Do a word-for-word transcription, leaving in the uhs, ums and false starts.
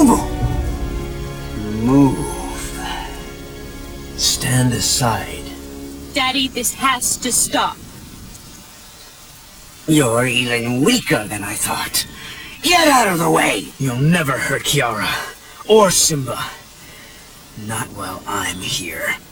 Nobu! Move. Stand aside. Daddy, this has to stop. You're even weaker than I thought. Get out of the way! You'll never hurt Kiara. Or Simba. Not while I'm here.